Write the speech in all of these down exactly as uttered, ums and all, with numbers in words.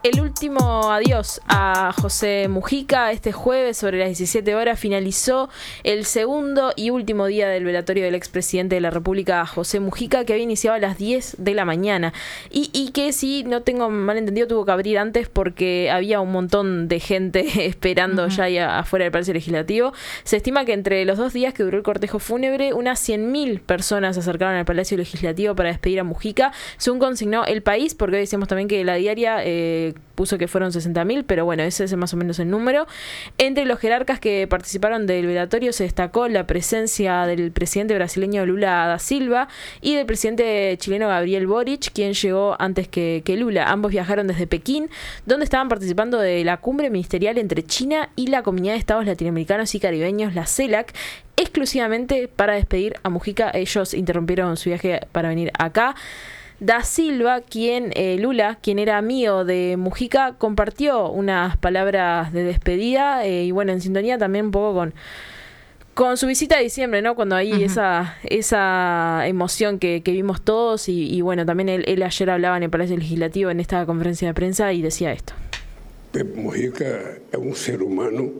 El último adiós a José Mujica. Este jueves sobre las diecisiete horas finalizó el segundo y último día del velatorio del expresidente de la República, José Mujica, que había iniciado a las diez de la mañana y, y que, si no tengo mal entendido, tuvo que abrir antes porque había un montón de gente esperando uh-huh. ya ahí afuera del Palacio Legislativo. Se estima que entre los dos días que duró el cortejo fúnebre, unas cien mil personas se acercaron al Palacio Legislativo para despedir a Mujica, según consignó El País, porque hoy decíamos también que la diaria eh, puso que fueron sesenta mil, pero bueno, ese es más o menos el número. Entre los jerarcas que participaron del velatorio se destacó la presencia del presidente brasileño Lula da Silva y del presidente chileno Gabriel Boric, quien llegó antes que, que Lula. Ambos viajaron desde Pekín, donde estaban participando de la cumbre ministerial entre China y la Comunidad de Estados Latinoamericanos y Caribeños, la CELAC, exclusivamente para despedir a Mujica. Ellos interrumpieron su viaje para venir acá. Da Silva, quien eh, Lula, quien era amigo de Mujica, compartió unas palabras de despedida eh, y bueno, en sintonía también un poco con, con su visita de diciembre, ¿no? Cuando hay uh-huh. esa, esa emoción que, que vimos todos y, y bueno, también él, él ayer hablaba en el Palacio Legislativo en esta conferencia de prensa y decía esto. Pepe Mujica é um ser humano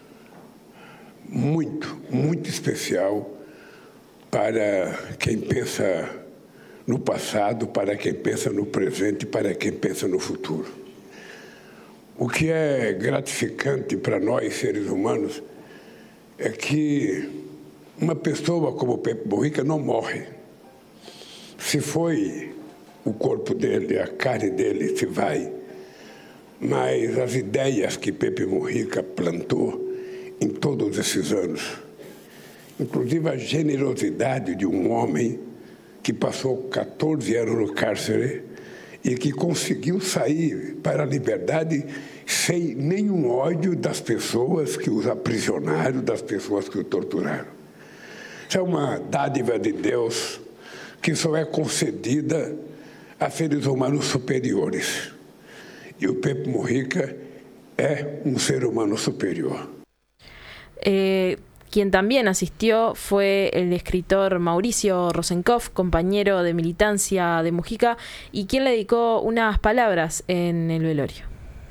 muito, muito especial para quem pensa no passado, para quem pensa no presente, para quem pensa no futuro. O que é gratificante para nós, seres humanos, é que uma pessoa como Pepe Mujica não morre. Se foi o corpo dele, a carne dele se vai, mas as ideias que Pepe Mujica plantou em todos esses anos, inclusive a generosidade de um homem que passou quatorze anos no cárcere e que conseguiu sair para a liberdade sem nenhum ódio das pessoas que os aprisionaram, das pessoas que o torturaram. Isso é uma dádiva de Deus que só é concedida a seres humanos superiores. E o Pepe Mujica é um ser humano superior. Eh... Quien también asistió fue el escritor Mauricio Rosenkopf, compañero de militancia de Mujica, y quien le dedicó unas palabras en el velorio.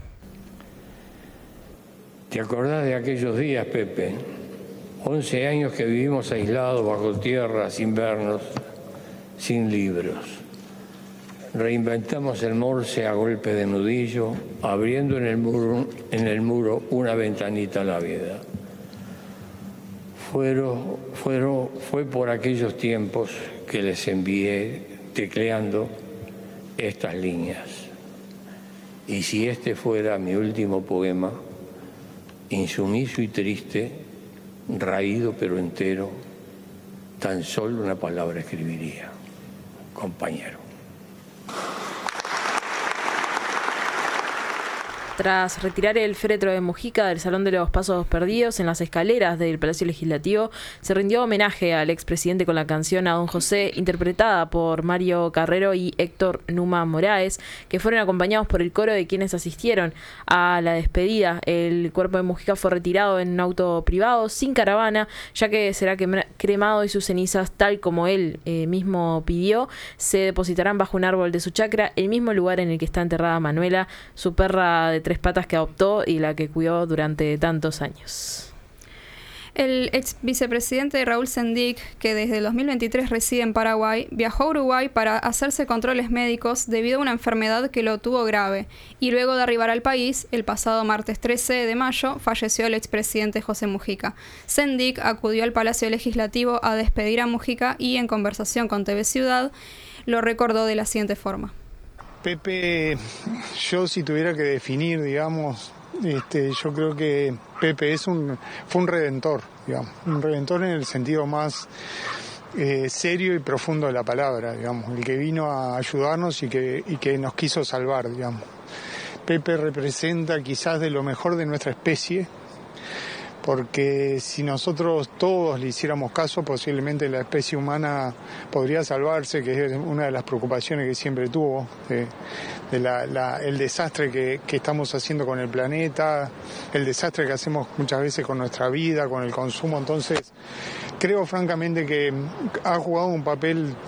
¿Te acordás de aquellos días, Pepe? Once años que vivimos aislados bajo tierra, sin vernos, sin libros. Reinventamos el Morse a golpe de nudillo, abriendo en el muro, en el muro una ventanita a la vida. Fueron, fueron, fue por aquellos tiempos que les envié tecleando estas líneas. Y si este fuera mi último poema, insumiso y triste, raído pero entero, tan solo una palabra escribiría: compañero. Tras retirar el féretro de Mujica del Salón de los Pasos Perdidos, en las escaleras del Palacio Legislativo se rindió homenaje al expresidente con la canción A Don José, interpretada por Mario Carrero y Héctor Numa Moraes, que fueron acompañados por el coro de quienes asistieron a la despedida. El cuerpo de Mujica fue retirado en un auto privado, sin caravana, ya que será cremado y sus cenizas, tal como él eh, mismo pidió, se depositarán bajo un árbol de su chacra, el mismo lugar en el que está enterrada Manuela, su perra de tres patas que adoptó y la que cuidó durante tantos años. El ex vicepresidente Raúl Sendic, que desde el dos mil veintitrés reside en Paraguay, viajó a Uruguay para hacerse controles médicos debido a una enfermedad que lo tuvo grave, y luego de arribar al país, el pasado martes trece de mayo, falleció el expresidente José Mujica. Sendic acudió al Palacio Legislativo a despedir a Mujica y, en conversación con T V Ciudad, lo recordó de la siguiente forma. Pepe, yo si tuviera que definir, digamos, este, yo creo que Pepe es un, fue un redentor, digamos, un redentor en el sentido más eh, serio y profundo de la palabra, digamos, el que vino a ayudarnos y que, y que nos quiso salvar, digamos. Pepe representa quizás de lo mejor de nuestra especie, porque si nosotros todos le hiciéramos caso, posiblemente la especie humana podría salvarse, que es una de las preocupaciones que siempre tuvo, de, de la, la, el desastre que, que estamos haciendo con el planeta, el desastre que hacemos muchas veces con nuestra vida, con el consumo. Entonces, creo francamente que ha jugado un papel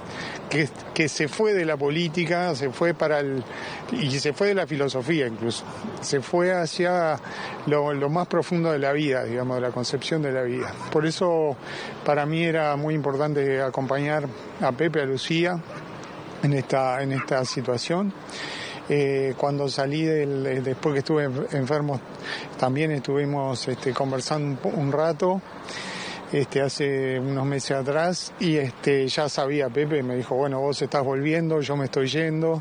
que, que se fue de la política, se fue para el, y se fue de la filosofía incluso, se fue hacia lo, lo más profundo de la vida, digamos, de la concepción de la vida. Por eso para mí era muy importante acompañar a Pepe, a Lucía, en esta, en esta situación. Eh, cuando salí, del, después que estuve enfermo, también estuvimos este, conversando un, un rato. Este, hace unos meses atrás, y este, ya sabía Pepe, me dijo, bueno, vos estás volviendo, yo me estoy yendo.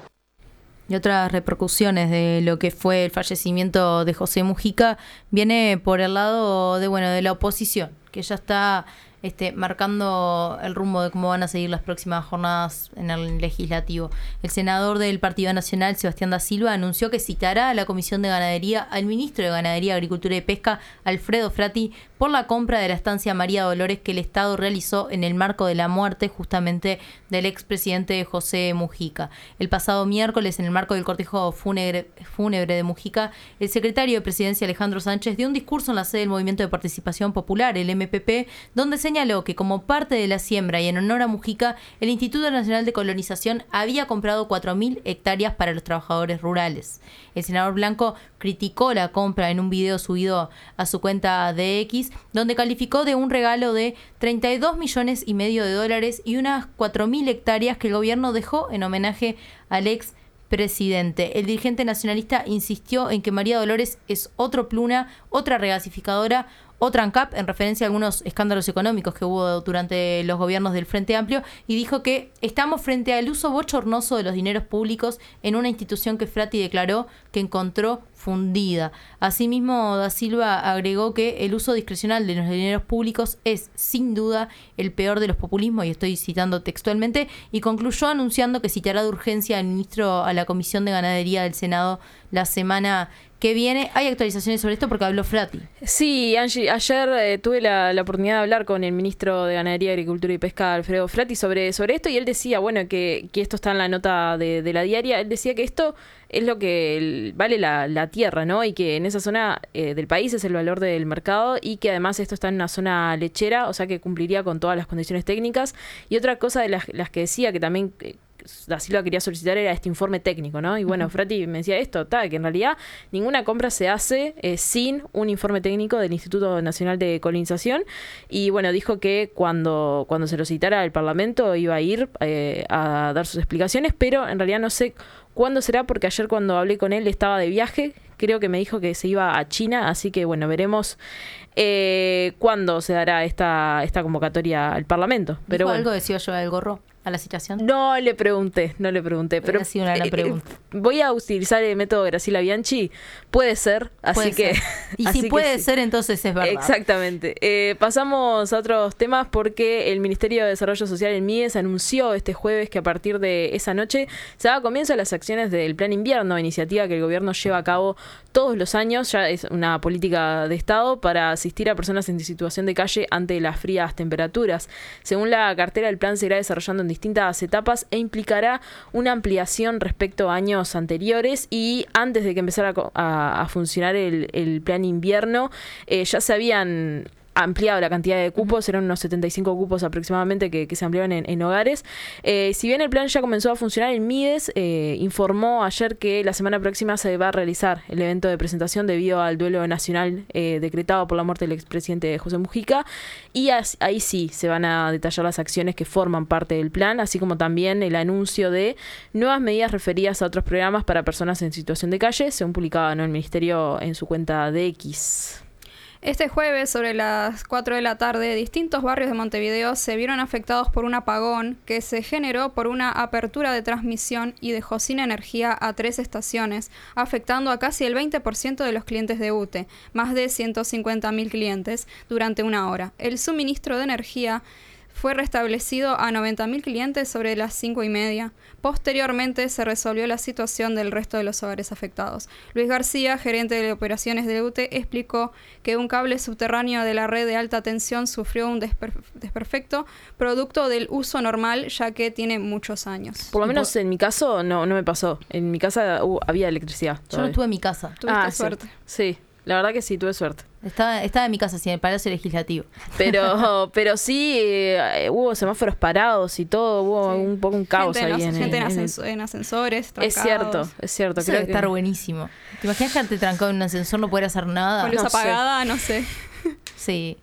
Y otras repercusiones de lo que fue el fallecimiento de José Mujica viene por el lado de, bueno, de la oposición, que ya está este, marcando el rumbo de cómo van a seguir las próximas jornadas en el legislativo. El senador del Partido Nacional, Sebastián da Silva, anunció que citará a la Comisión de Ganadería al ministro de Ganadería, Agricultura y Pesca, Alfredo Frati, por la compra de la estancia María Dolores que el Estado realizó en el marco de la muerte justamente del expresidente José Mujica. El pasado miércoles, en el marco del cortejo fúnebre, fúnebre de Mujica, el secretario de Presidencia, Alejandro Sánchez, dio un discurso en la sede del Movimiento de Participación Popular, el M P P, donde señaló que como parte de la siembra y en honor a Mujica, el Instituto Nacional de Colonización había comprado cuatro mil hectáreas para los trabajadores rurales. El senador Blanco criticó la compra en un video subido a su cuenta de X, donde calificó de un regalo de treinta y dos millones y medio de dólares y unas cuatro mil hectáreas que el gobierno dejó en homenaje al ex presidente. El dirigente nacionalista insistió en que María Dolores es otro Pluna, otra regasificadora, otra ANCAP, en referencia a algunos escándalos económicos que hubo durante los gobiernos del Frente Amplio, y dijo que estamos frente al uso bochornoso de los dineros públicos en una institución que Frati declaró que encontró fundida. Asimismo, da Silva agregó que el uso discrecional de los dineros públicos es, sin duda, el peor de los populismos, y estoy citando textualmente, y concluyó anunciando que citará de urgencia al ministro a la Comisión de Ganadería del Senado la semana que viene. Hay actualizaciones sobre esto porque habló Frati. Sí, Angie, ayer eh, tuve la, la oportunidad de hablar con el ministro de Ganadería, Agricultura y Pesca, Alfredo Frati, sobre, sobre esto, y él decía, bueno, que, que esto está en la nota de, de la diaria, él decía que esto es lo que el, vale la, la tierra, ¿no? Y que en esa zona eh, del país es el valor del mercado, y que además esto está en una zona lechera, o sea que cumpliría con todas las condiciones técnicas. Y otra cosa de las, las que decía que también Eh, da Silva quería solicitar era este informe técnico, ¿no? Y bueno, uh-huh. Frati me decía esto, ta, que en realidad ninguna compra se hace eh, sin un informe técnico del Instituto Nacional de Colonización, y bueno, dijo que cuando, cuando se lo citara el Parlamento iba a ir eh, a dar sus explicaciones, pero en realidad no sé cuándo será, porque ayer cuando hablé con él estaba de viaje, creo que me dijo que se iba a China, así que bueno, veremos eh, cuándo se dará esta, esta convocatoria al Parlamento. Pero bueno. ¿Algo decía yo del gorro a la citación? No le pregunté, no le pregunté. Pero ha sido una gran pregunta. Eh, voy a utilizar el método Graciela Bianchi. Puede ser, así puede que... Ser. Y así si puede sí. ser, entonces es verdad. Exactamente. Eh, pasamos a otros temas porque el Ministerio de Desarrollo Social, el M I D E S, anunció este jueves que a partir de esa noche se da comienzo a las acciones del Plan Invierno, iniciativa que el gobierno lleva a cabo todos los años. Ya es una política de Estado para asistir a personas en situación de calle ante las frías temperaturas. Según la cartera, el plan se irá desarrollando en distintas etapas e implicará una ampliación respecto a años anteriores, y antes de que empezara a, a funcionar el, el plan invierno eh, ya se habían ampliado la cantidad de cupos, eran unos setenta y cinco cupos aproximadamente que, que se ampliaban en, en hogares. Eh, si bien el plan ya comenzó a funcionar, el M I D E S eh, informó ayer que la semana próxima se va a realizar el evento de presentación debido al duelo nacional eh, decretado por la muerte del expresidente José Mujica, y as, ahí sí se van a detallar las acciones que forman parte del plan, así como también el anuncio de nuevas medidas referidas a otros programas para personas en situación de calle, según publicaba, ¿no?, el Ministerio en su cuenta de X. Este jueves, sobre las cuatro de la tarde, distintos barrios de Montevideo se vieron afectados por un apagón que se generó por una apertura de transmisión y dejó sin energía a tres estaciones, afectando a casi el veinte por ciento de los clientes de U T E, más de ciento cincuenta mil clientes, durante una hora. El suministro de energía fue restablecido a noventa mil clientes sobre las cinco y media. Posteriormente se resolvió la situación del resto de los hogares afectados. Luis García, gerente de operaciones de U T E, explicó que un cable subterráneo de la red de alta tensión sufrió un desper- desperfecto producto del uso normal, ya que tiene muchos años. Por lo menos en mi caso no, no me pasó. En mi casa uh, había electricidad. Yo no tuve en mi casa. Tuviste ah, suerte. Sí. sí, la verdad que sí, tuve suerte. Estaba, estaba en mi casa, sí, en el Palacio Legislativo. Pero, pero sí, eh, hubo semáforos parados y todo, hubo sí. un poco un caos gente ahí. En, en, gente en, en, en, ascensor, en ascensores, trancados. Es cierto, es cierto. Eso creo debe que... estar buenísimo. ¿Te imaginas quedarte trancado en un ascensor, no poder hacer nada? Con luz no apagada, sé. no sé. Sí.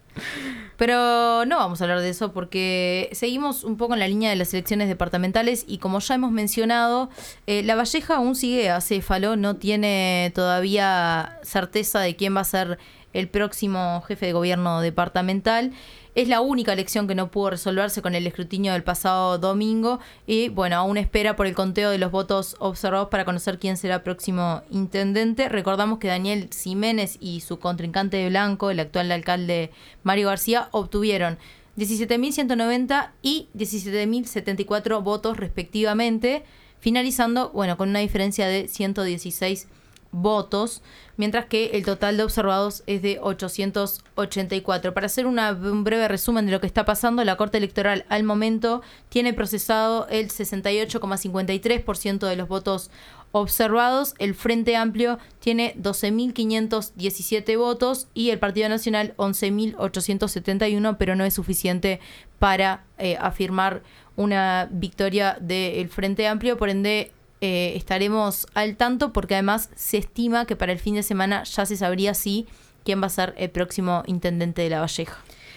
Pero no vamos a hablar de eso porque seguimos un poco en la línea de las elecciones departamentales y como ya hemos mencionado, eh, La Valleja aún sigue acéfalo, no tiene todavía certeza de quién va a ser el próximo jefe de gobierno departamental. Es la única elección que no pudo resolverse con el escrutinio del pasado domingo y, bueno, aún espera por el conteo de los votos observados para conocer quién será el próximo intendente. Recordamos que Daniel Ximénez y su contrincante de blanco, el actual alcalde Mario García, obtuvieron diecisiete mil ciento noventa y diecisiete mil setenta y cuatro votos respectivamente, finalizando, bueno, con una diferencia de ciento dieciséis votos, mientras que el total de observados es de ochocientos ochenta y cuatro. Para hacer una, un breve resumen de lo que está pasando, la Corte Electoral al momento tiene procesado el sesenta y ocho coma cincuenta y tres por ciento de los votos observados, el Frente Amplio tiene doce mil quinientos diecisiete votos y el Partido Nacional once mil ochocientos setenta y uno, pero no es suficiente para eh, afirmar una victoria del Frente Amplio, por ende Eh, estaremos al tanto porque además se estima que para el fin de semana ya se sabría si quién va a ser el próximo intendente de La Valleja.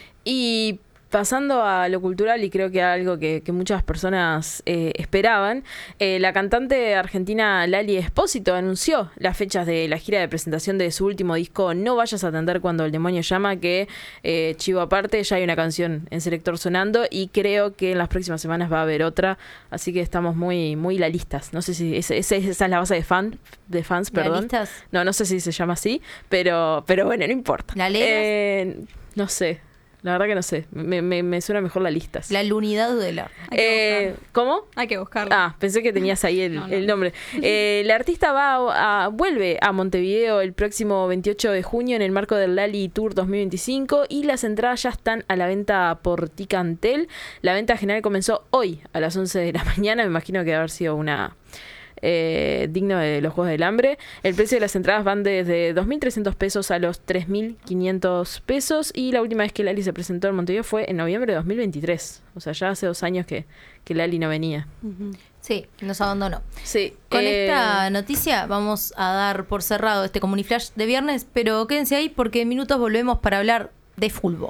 Y pasando a lo cultural, y creo que algo que, que muchas personas eh, esperaban, eh, la cantante argentina Lali Espósito anunció las fechas de la gira de presentación de su último disco No vayas a atender cuando el demonio llama, que eh, chivo aparte, ya hay una canción en Selector sonando y creo que en las próximas semanas va a haber otra, así que estamos muy muy lalistas. No sé si esa, esa, esa es la base de fan de fans, perdón. ¿Lalistas? No, no sé si se llama así, pero, pero bueno, no importa. ¿La legas? Eh, no sé. La verdad que no sé, me, me, me suena mejor la lista. La lunidad de la... Eh, ¿Cómo? Hay que buscarlo. Ah, pensé que tenías ahí el, no, no. el nombre. Eh, la artista va a, a, vuelve a Montevideo el próximo veintiocho de junio en el marco del Lali Tour dos mil veinticinco y las entradas ya están a la venta por Ticantel. La venta general comenzó hoy a las once de la mañana, me imagino que debe haber sido una... Eh, digno de los Juegos del Hambre. El precio de las entradas van desde dos mil trescientos pesos a los tres mil quinientos pesos y la última vez que Lali se presentó en Montevideo fue en noviembre de dos mil veintitrés. O sea, ya hace dos años que, que Lali no venía. Sí, nos abandonó. Sí. Con eh... esta noticia vamos a dar por cerrado este Comuniflash de viernes, pero quédense ahí porque en minutos volvemos para hablar de fútbol.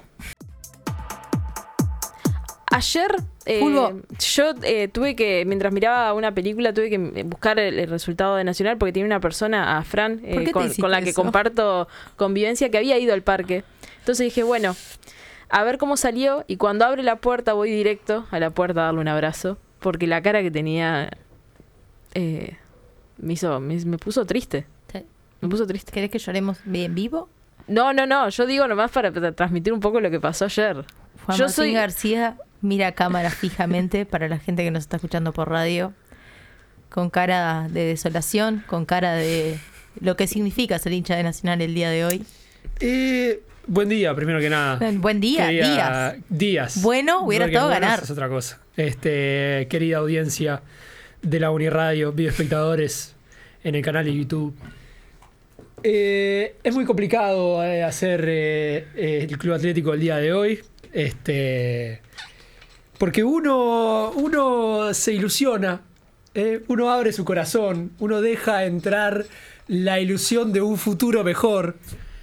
Ayer eh, yo eh, tuve que, mientras miraba una película, tuve que buscar el, el resultado de Nacional porque tiene una persona, a Fran, eh, con, con la que eso? comparto convivencia, que había ido al parque. Entonces dije, bueno, a ver cómo salió y cuando abre la puerta voy directo a la puerta a darle un abrazo porque la cara que tenía eh, me hizo, me, me puso triste. Me puso triste. ¿Querés que lloremos en vivo? No, no, no. Yo digo nomás para, para transmitir un poco lo que pasó ayer. Juan yo Martín soy García mira a cámara fijamente para la gente que nos está escuchando por radio, con cara de desolación, con cara de lo que significa ser hincha de Nacional el día de hoy. Eh, buen día, primero que nada. Buen día, Quería, días. Días. Bueno, hubiera estado bueno ganar. Es otra cosa. Este, querida audiencia de la Uniradio, videoespectadores en el canal de YouTube. Eh, es muy complicado eh, hacer eh, eh, el Club Atlético el día de hoy. Este, porque uno, uno se ilusiona, eh, uno abre su corazón, uno deja entrar la ilusión de un futuro mejor.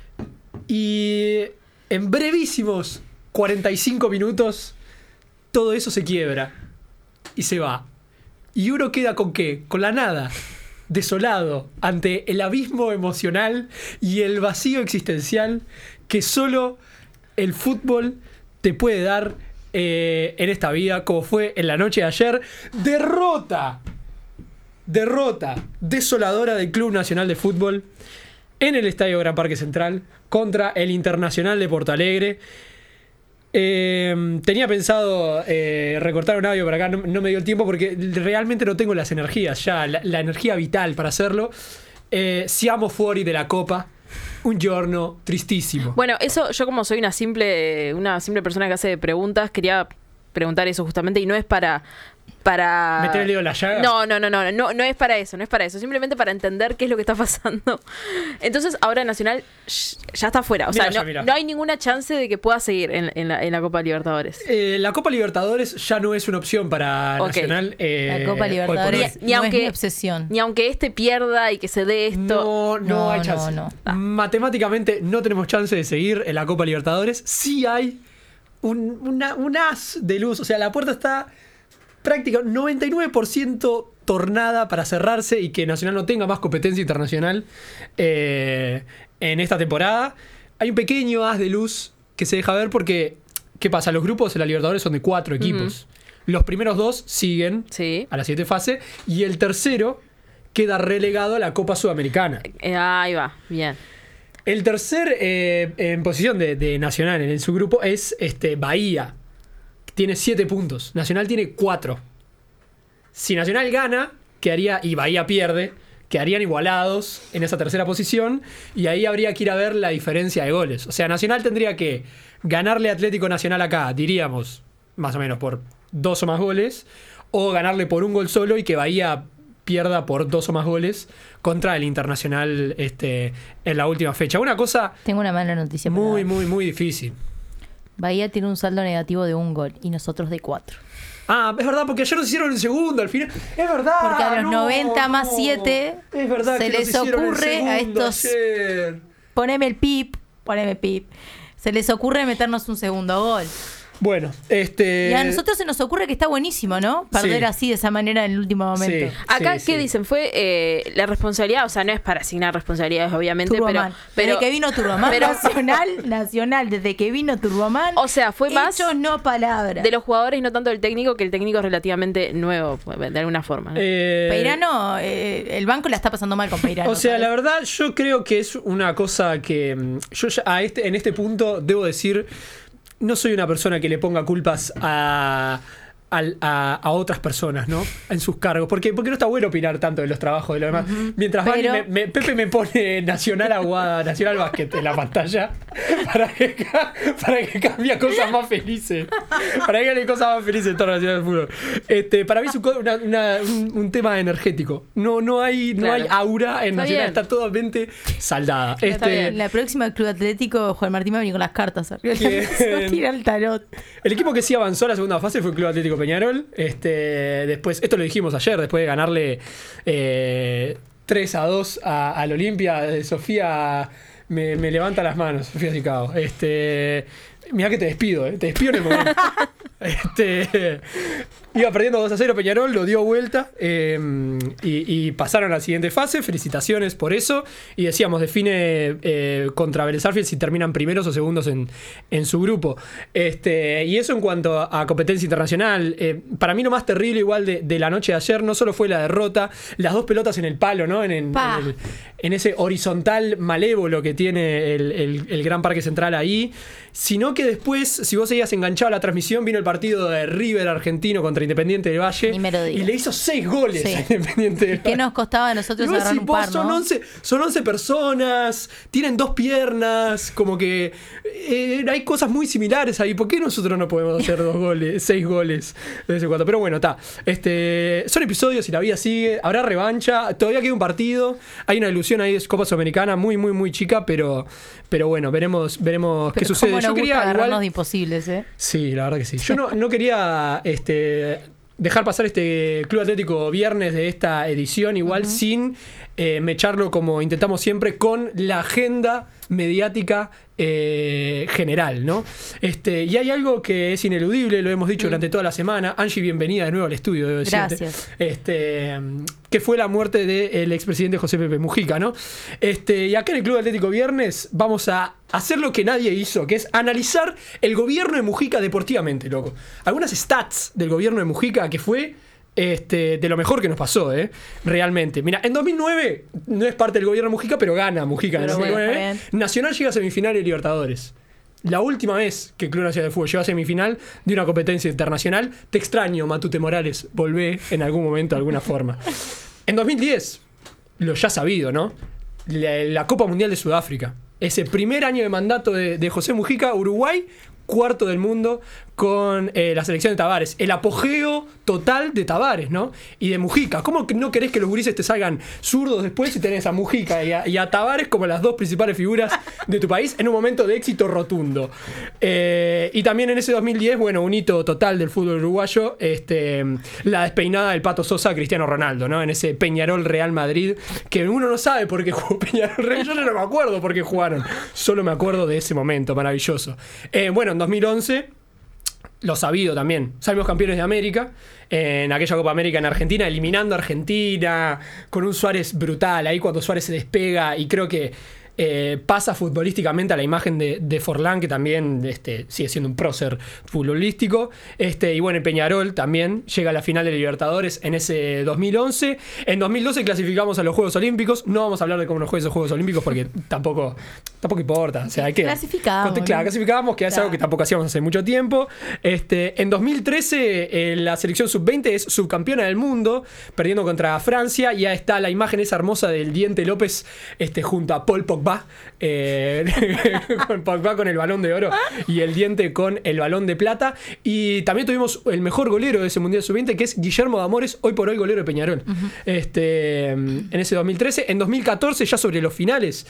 Y en brevísimos cuarenta y cinco minutos, todo eso se quiebra y se va. ¿Y uno queda con qué? Con la nada. Desolado ante el abismo emocional y el vacío existencial que solo el fútbol te puede dar eh, en esta vida, como fue en la noche de ayer. Derrota, derrota desoladora del Club Nacional de Fútbol en el Estadio Gran Parque Central contra el Internacional de Porto Alegre. Eh, tenía pensado eh, recortar un audio para acá, no, no me dio el tiempo porque realmente no tengo las energías ya, la, la energía vital para hacerlo. Eh, siamo fuori de la Copa, un giorno tristísimo. Bueno, eso yo como soy una simple una simple persona que hace preguntas, quería preguntar eso justamente y no es para para... ¿Meter el dedo en la llaga? No, no, no, no, no, no es para eso, no es para eso. Simplemente para entender qué es lo que está pasando. Entonces, ahora Nacional ya está fuera. O Mirá, sea, ya, no, mirá. no hay ninguna chance de que pueda seguir en, en, la, en la Copa Libertadores. Eh, la Copa Libertadores ya no es una opción para Ok. Nacional. eh, La Copa hoy por Libertadores hoy. Ni no aunque- es mi obsesión. Ni aunque este pierda y que se dé esto... No, no, No, hay no, chance. no. Matemáticamente no tenemos chance de seguir en la Copa Libertadores. Sí hay un, una- un as de luz. O sea, la puerta está prácticamente noventa y nueve por ciento tornada para cerrarse y que Nacional no tenga más competencia internacional eh, en esta temporada. Hay un pequeño haz de luz que se deja ver porque, ¿qué pasa? Los grupos de la Libertadores son de cuatro equipos. Los primeros dos siguen Sí. a la siguiente fase y el tercero queda relegado a la Copa Sudamericana. Eh, ahí va, bien. El tercer eh, en posición de, de Nacional en su grupo es este, Bahía. Tiene siete puntos. Nacional tiene cuatro. Si Nacional gana, quedaría, y Bahía pierde, quedarían igualados en esa tercera posición. Y ahí habría que ir a ver la diferencia de goles. O sea, Nacional tendría que ganarle a Atlético Nacional acá, diríamos, más o menos por dos o más goles. O ganarle por un gol solo y que Bahía pierda por dos o más goles contra el Internacional este, en la última fecha. Una cosa Tengo una mala noticia. para muy, dar. muy, muy difícil. Bahía tiene un saldo negativo de un gol y nosotros de cuatro. Ah, es verdad, porque ayer nos hicieron el segundo al final. Es verdad. Porque a los no, noventa más no. siete Es verdad se que nos les hicieron el ocurre a segundo estos- ayer. Poneme el pip, poneme pip. Se les ocurre meternos un segundo gol. Bueno, este. Y a nosotros se nos ocurre que está buenísimo, ¿no? Perder Sí. así de esa manera en el último momento. Sí. Acá, sí, ¿qué sí. dicen? Fue eh, la responsabilidad, o sea, no es para asignar responsabilidades, obviamente, pero, Turboman. pero... Desde que vino Turboman. pero- Nacional, Nacional, desde que vino Turboman. O sea, fue más hechos, no palabras. de los jugadores y no tanto del técnico, que el técnico es relativamente nuevo, de alguna forma. ¿no? Eh, Peirano, eh, el banco la está pasando mal con Peirano. O sea, ¿sabes? la verdad, yo creo que es una cosa que. mm, Yo ya a este, en este punto debo decir. No soy una persona que le ponga culpas a, al- a, a otras personas, ¿no? En sus cargos. Porque, porque no está bueno opinar tanto de los trabajos de los demás. Mientras Vani Pero- me- me- Pepe me pone Nacional Aguada, Nacional Basket en la pantalla para que, ca- para que cambie a cosas más felices. Para que haya cosas más felices en torno a Nacional del Fútbol. Este, para mí es un, co- una- una- un, un tema energético. No, no, hay, no Claro. hay aura en Está Nacional. bien. Está totalmente saldada. Está Este, bien. La próxima del Club Atlético, Juan Martín va a venir con las cartas. arriba de la Bien. mesa, va a tirar el tarot. El equipo que sí avanzó a la segunda fase fue el Club Atlético Peñarol. Este, después, esto lo dijimos ayer, después de ganarle eh, tres a dos a- al Olimpia. eh, Sofía me, me levanta las manos, Sofía Sicao. Este, mirá que te despido, eh, te despido en el momento. Este, iba perdiendo dos a cero Peñarol, lo dio vuelta eh, y, y pasaron a la siguiente fase. Felicitaciones por eso. Y decíamos, define eh, contra Vélez Sarsfield si terminan primeros o segundos en, en su grupo. Este, y eso en cuanto a, a competencia internacional. Eh, para mí lo más terrible igual de, de la noche de ayer no solo fue la derrota, las dos pelotas en el palo, ¿no? En, en- Pa. en el- en ese horizontal malévolo que tiene el, el- el Gran Parque Central ahí, sino que después, si vos seguías enganchado a la transmisión, vino el partido de River argentino contra Independiente del Valle Ni me lo digas. y le hizo seis goles Sí. a Independiente del ¿Qué Valle. nos costaba a nosotros Y vos agarrar decís, un vos, par, son, no? once, son once personas, tienen dos piernas, como que eh, hay cosas muy similares ahí. ¿Por qué nosotros no podemos hacer dos goles, seis goles de vez en cuando? Pero bueno, está. Este, son episodios y la vida sigue. Habrá revancha. Todavía queda un partido. Hay una ilusión ahí de Copa Sudamericana muy, muy, muy chica, pero, pero bueno, veremos, veremos qué Pero sucede. cómo nos Yo gusta quería agarrarnos igual. de imposibles, ¿eh? Sí, la verdad que sí. Yo no, no quería este, dejar pasar este Club Atlético viernes de esta edición, igual sin eh, mecharlo como intentamos siempre con la agenda mediática eh, general, ¿no? Este, y hay algo que es ineludible, lo hemos dicho durante toda la semana. Angie, bienvenida de nuevo al estudio, debo decirte. Gracias. Este, que fue la muerte del expresidente José Pepe Mujica, ¿no? Este, y acá en el Club Atlético Viernes vamos a hacer lo que nadie hizo, que es analizar el gobierno de Mujica deportivamente, loco. Algunas stats del gobierno de Mujica que fue este, de lo mejor que nos pasó, ¿eh? Realmente. Mira, en dos mil nueve no es parte del gobierno de Mujica, pero gana Mujica en Pero el bueno, dos mil nueve. está bien. Nacional llega a semifinal de Libertadores. La última vez que el Club Nacional de Fútbol llegó a semifinal de una competencia internacional. Te extraño, Matute Morales. Volvé en algún momento de alguna forma. En dos mil diez, lo ya sabido, ¿no? La, la Copa Mundial de Sudáfrica. Ese primer año de mandato de, de José Mujica, Uruguay, cuarto del mundo con eh, la selección de Tavares. El apogeo total de Tavares, ¿no? Y de Mujica. ¿Cómo que no querés que los gurises te salgan zurdos después si tenés a Mujica y a, y a Tavares como las dos principales figuras de tu país en un momento de éxito rotundo? Eh, y también en ese dos mil diez, bueno, un hito total del fútbol uruguayo, este, la despeinada del Pato Sosa a Cristiano Ronaldo, ¿no? En ese Peñarol Real Madrid, que uno no sabe por qué jugó Peñarol Real. Yo no me acuerdo por qué jugaron. Solo me acuerdo de ese momento maravilloso. Eh, bueno, en dos mil once... Lo sabido también. Salimos campeones de América en aquella Copa América en Argentina, eliminando a Argentina con un Suárez brutal. Ahí cuando Suárez se despega y creo que eh, pasa futbolísticamente a la imagen de, de Forlán, que también este, sigue siendo un prócer futbolístico. Este, y bueno, en Peñarol también llega a la final de Libertadores en ese dos mil once. En dos mil doce clasificamos a los Juegos Olímpicos. No vamos a hablar de cómo nos juegan esos Juegos Olímpicos porque tampoco, tampoco importa. O sea, hay que, clasificamos. Claro, clasificamos, que es claro. algo que tampoco hacíamos hace mucho tiempo. Este, en dos mil trece eh, la selección sub veinte es subcampeona del mundo, perdiendo contra Francia. Y ya está la imagen esa hermosa del Diente López este, junto a Paul Pogba. Eh, con Pogba con el balón de oro y el Diente con el balón de plata. Y también tuvimos el mejor golero de ese Mundial sub veinte, que es Guillermo de Amores, hoy por hoy golero de Peñarol. Uh-huh. este, en ese dos mil trece. En dos mil catorce, ya sobre los finales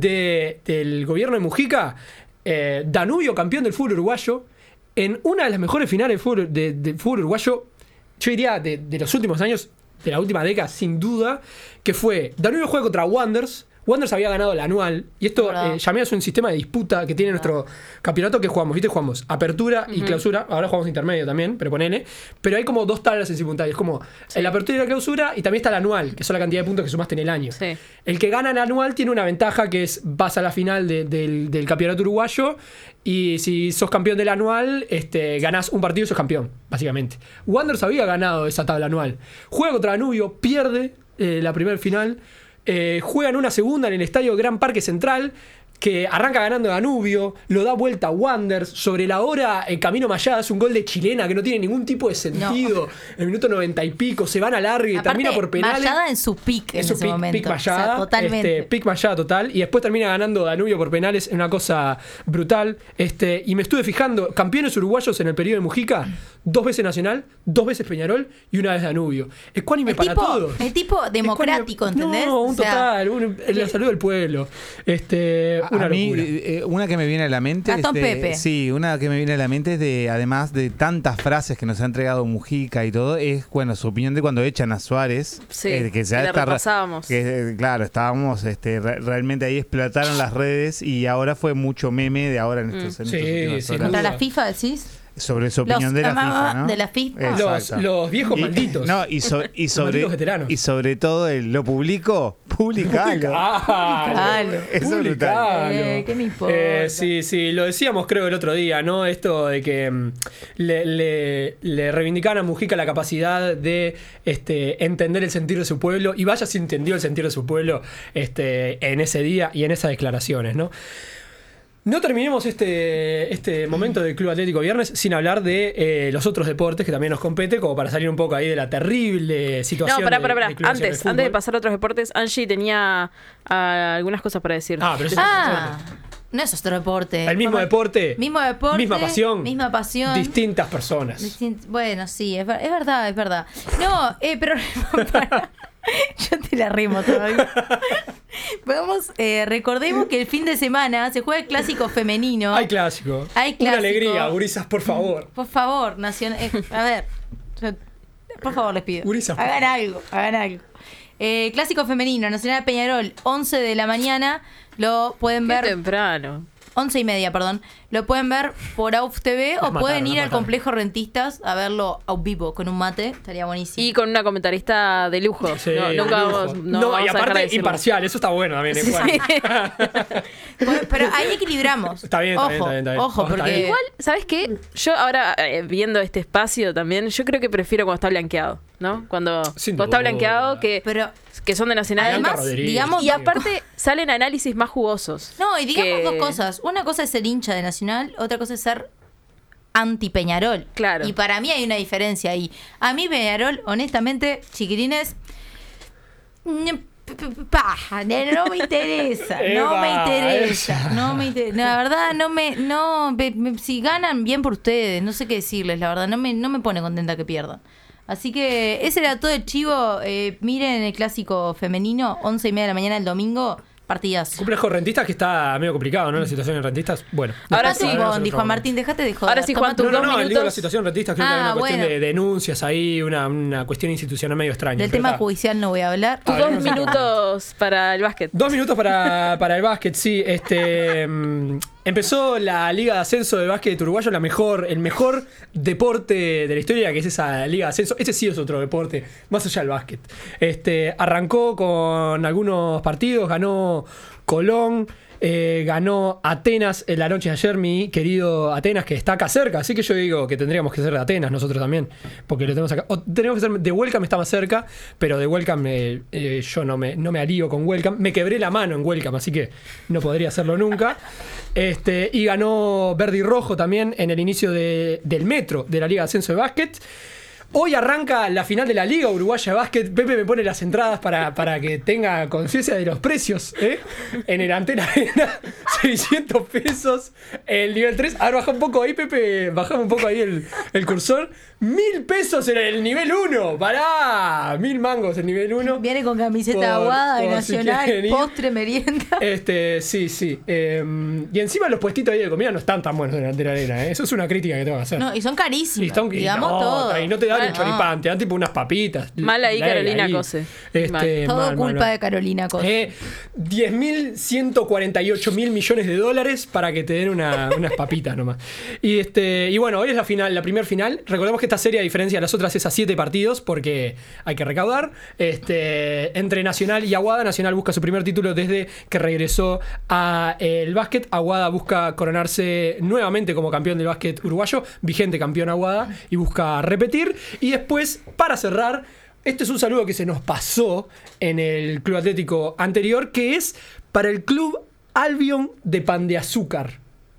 de, del gobierno de Mujica, eh, Danubio campeón del fútbol uruguayo, en una de las mejores finales del fútbol, de, de fútbol uruguayo, yo diría de, de los últimos años, de la última década, sin duda, que fue Danubio juega contra Wanderers. Wanderers había ganado el anual, y esto eh, llamé a un sistema de disputa que tiene nuestro campeonato, que jugamos, ¿viste? Jugamos apertura y uh-huh. clausura, ahora jugamos intermedio también, pero ponele, pero hay como dos tablas en simultáneo, es como sí. la apertura y la clausura, y también está el anual, que son la cantidad de puntos que sumaste en el año. Sí. El que gana el anual tiene una ventaja, que es vas a la final de, del, del campeonato uruguayo, y si sos campeón del anual, este, ganás un partido y sos campeón, básicamente. Wanderers había ganado esa tabla anual, juega contra Danubio, pierde eh, la primera final. Eh, juegan una segunda en el estadio Gran Parque Central, que arranca ganando Danubio, lo da vuelta a Wanderers, sobre la hora el Camino Mayada hace un gol de chilena que no tiene ningún tipo de sentido, no. En el minuto noventa y pico, se van a largue, aparte, termina por penales. Mayada en su pick en, en su ese pick, momento. Pick Mayada, o sea, totalmente. Este, pick Mayada total, y después termina ganando Danubio por penales, en una cosa brutal. Este, y me estuve fijando, campeones uruguayos en el periodo de Mujica, dos veces Nacional, dos veces Peñarol y una vez Danubio. Ecuánime para tipo, todos. El tipo democrático, Ecuánime, ¿entendés? No, un o sea, total, un, la salud del pueblo. Este, una a mí, locura. Eh, una que me viene a la mente Gastón es de, Pepe. Sí, una que me viene a la mente es de, además de tantas frases que nos ha entregado Mujica y todo, es bueno, su opinión de cuando echan a Suárez. Sí, eh, que ya le está, repasábamos. Que, claro, estábamos este, re, realmente ahí explotaron las redes y ahora fue mucho meme de ahora en estos, mm. en estos sí, últimos ¿Contra la FIFA decís? Sobre su opinión los, de la FIFA, ¿no? De la FIFA. Los, los viejos y, malditos. No, y, so, y, sobre, y sobre todo el, lo publico, publicalo. Publicalo. Es brutal. Eh, ¿Qué me importa? Eh, sí, sí, lo decíamos creo el otro día, ¿no? Esto de que mm, le, le, le reivindicaban a Mujica la capacidad de este, entender el sentir de su pueblo, y vaya si entendió el sentir de su pueblo este, en ese día y en esas declaraciones, ¿no? No terminemos este, este momento del Club Atlético Viernes sin hablar de eh, los otros deportes que también nos compete, como para salir un poco ahí de la terrible situación. No, pará, pará, pará. De, de antes, antes de pasar a otros deportes, Angie tenía uh, algunas cosas para decir. Ah, pero eso ah, no es otro deporte. El mismo deporte. Mismo deporte. Misma pasión. Misma pasión. Distintas personas. Distint- bueno, sí, es, ver- es verdad, es verdad. No, eh, pero... para- yo te la rimo todavía. Vamos, eh, recordemos que el fin de semana se juega el clásico femenino. Hay clásico. Hay clásico. Una alegría, gurisas, por favor. Por favor, nacion- eh, a ver, yo- por favor les pido. Gurisas, por hagan favor. algo, hagan algo. Eh, clásico femenino, Nacional Peñarol, once de la mañana, lo pueden Qué ver. temprano. once y media, perdón. Lo pueden ver por A U F T V o mataron, pueden ir nos al mataron. Complejo Rentistas a verlo a vivo con un mate. Estaría buenísimo. Y con una comentarista de lujo. Sí, no, nunca lujo. vamos, no, no vamos y a dejar de aparte decirlo. imparcial, eso está bueno también. ¿eh? Bueno. Bueno, pero ahí equilibramos. Está bien, está ojo, bien, está bien, está bien. Ojo, Está porque bien. Igual, ¿sabes qué? Yo ahora, eh, viendo este espacio también, yo creo que prefiero cuando está blanqueado, ¿no? Cuando, Sin cuando está duda. blanqueado, que, Pero que son de Nacional. además, Rodríguez. digamos. Y aparte salen análisis más jugosos. No, y digamos que- dos cosas. Una cosa es ser hincha de Nacional, otra cosa es ser anti-Peñarol. Claro. Y para mí hay una diferencia ahí. A mí Peñarol, honestamente, chiquilines, pa, no me interesa, no Eva, me interesa, esa. no me interesa. La verdad, no me, no, me- me- si ganan bien por ustedes, no sé qué decirles, la verdad, no me, no me pone contenta que pierdan. Así que ese era todo el chivo. Eh, miren el clásico femenino, once y media de la mañana el domingo, partidas. Complejo rentistas que está medio complicado, ¿no? La situación en rentistas. Bueno. Ahora después sí, hablamos en dijo otro Martín, dejate de joder. Ahora sí, Juan, Toma tu- tus No, no, dos no, digo minutos. la situación rentistas, creo que Ah, hay una cuestión bueno. de denuncias ahí, una, una cuestión institucional medio extraña. Del pero tema está. judicial no voy a hablar. Tus Hablemos dos en otro minutos para el básquet. Dos minutos para, para el básquet, sí. Este mm, empezó la Liga de Ascenso del básquet uruguayo, la mejor, el mejor deporte de la historia, que es esa Liga de Ascenso. Este sí es otro deporte, más allá del básquet. Este, arrancó con algunos partidos, ganó Colón. Eh, ganó Atenas en la noche de ayer, mi querido Atenas, que está acá cerca. Así que yo digo que tendríamos que ser de Atenas nosotros también, porque lo tenemos acá. O tenemos que ser de Welcome, está más cerca, pero de Welcome eh, eh, yo no me, no me alío con Welcome. Me quebré la mano en Welcome, así que no podría hacerlo nunca. Este, y ganó Verde y Rojo también en el inicio de- del metro de la Liga de Ascenso de Básquet. Hoy arranca la final de la Liga Uruguaya de Básquet. Pepe me pone las entradas para, para que tenga conciencia de los precios, ¿eh? En el Antena Arena, seiscientos pesos. El nivel tres. Ahora baja un poco ahí, Pepe. Bajamos un poco ahí el, el cursor. Mil pesos en el nivel uno. Pará. Mil mangos en el nivel uno. Viene con camiseta Por- aguada de por si Nacional, quieren ir. postre, merienda. Este, sí, sí. Eh, y encima los puestitos ahí de comida no están tan buenos en la Antena Arena, ¿eh? Eso es una crítica que tengo que hacer. No, y son carísimos. Y están- y digamos no, todo. y no te dan Ah, un choripán, te dan tipo unas papitas. Mal ahí, Ley Carolina ahí. Cose. Este, Mal. Todo mal, mal, culpa mal. de Carolina Cosa. Eh, diez mil ciento cuarenta y ocho mil millones de dólares para que te den una- unas papitas nomás. Y este y bueno, hoy es la final, la primer final. Recordemos que esta serie, a diferencia de las otras, es a siete partidos porque hay que recaudar. Este, entre Nacional y Aguada, Nacional busca su primer título desde que regresó a eh, el básquet. Aguada busca coronarse nuevamente como campeón del básquet uruguayo, vigente campeón Aguada, y busca repetir. Y después, para cerrar, este es un saludo que se nos pasó en el Club Atlético anterior, que es para el Club Albion de Pan de Azúcar.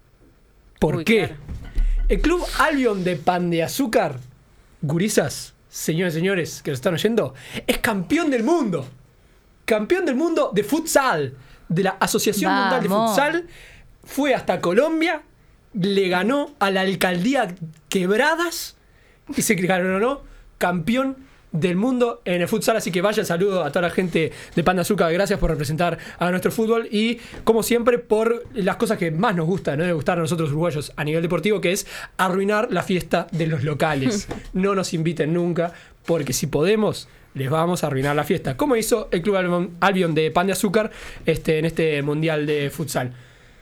¿Por Uy, qué? claro. El Club Albion de Pan de Azúcar, gurisas, señores y señores que nos están oyendo, es campeón del mundo. Campeón del mundo de futsal, de la Asociación Mundial de Vamos. Futsal. Fue hasta Colombia, le ganó a la alcaldía Quebradas y se coronó campeón del mundo en el futsal. Así que vaya saludo a toda la gente de Pan de Azúcar. Gracias por representar a nuestro fútbol y, como siempre, por las cosas que más nos gustan, no debe gustar a nosotros uruguayos a nivel deportivo, que es arruinar la fiesta de los locales. No nos inviten nunca, porque si podemos, les vamos a arruinar la fiesta, como hizo el Club Albion, Albion de Pan de Azúcar este, en este mundial de futsal.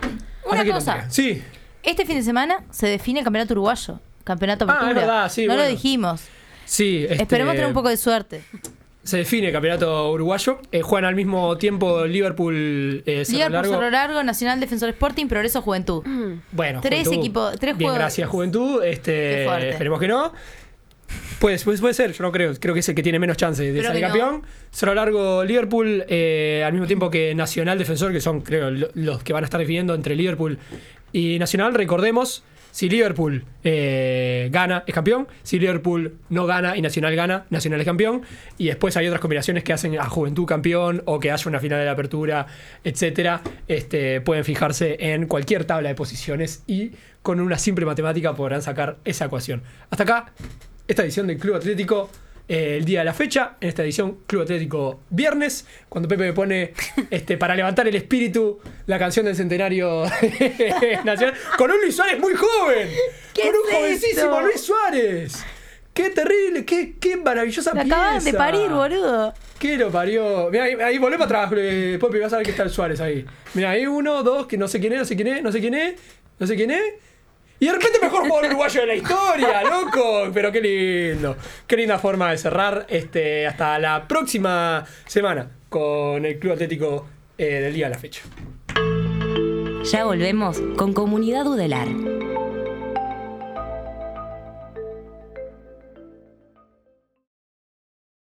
Una Ahora, ¿qué cosa. tendría? Sí. Este fin de semana se define el campeonato uruguayo. Campeonato Ah, Apertura. es verdad, sí, no bueno. lo dijimos. Sí, este, Esperemos tener un poco de suerte. se define el campeonato uruguayo. Eh, juegan al mismo tiempo Liverpool, eh, Cerro Liverpool, Largo. Cerro Largo, Nacional Defensor Sporting, Progreso Juventud. Bueno, Tres Juventud. equipos, tres Bien, juegos. gracias, Juventud. Qué Este, fuerte. esperemos que no. Pues, pues puede ser, yo no creo. Creo que es el que tiene menos chance de Creo salir que no. campeón. Cerro Largo, Liverpool, eh, al mismo tiempo que Nacional Defensor, que son, creo, lo- los que van a estar definiendo entre Liverpool y Nacional. Recordemos, si Liverpool eh, gana, es campeón. Si Liverpool no gana y Nacional gana, Nacional es campeón. Y después hay otras combinaciones que hacen a Juventud campeón o que haya una final de la apertura, etcétera. Este, pueden fijarse en cualquier tabla de posiciones y con una simple matemática podrán sacar esa ecuación. Hasta acá, esta edición del Club Atlético, eh, el día de la fecha, en esta edición Club Atlético viernes, cuando Pepe me pone este, para levantar el espíritu la canción del centenario nacional, con un Luis Suárez muy joven, ¿Qué con un es jovencísimo esto? Luis Suárez. Qué terrible, qué, qué maravillosa Lo pieza. acaban de parir, boludo. ¿Qué lo parió? Mirá, ahí, ahí volvemos atrás, eh, Popi, vas a ver que está el Suárez ahí. Mira, ahí uno, dos, que no sé quién es, no sé quién es, no sé quién es, no sé quién es. Y de repente mejor jugador uruguayo de la historia, loco. Pero qué lindo. Qué linda forma de cerrar. Este, hasta la próxima semana con el Club Atlético eh, del día de la fecha. Ya volvemos con Comunidad Udelar.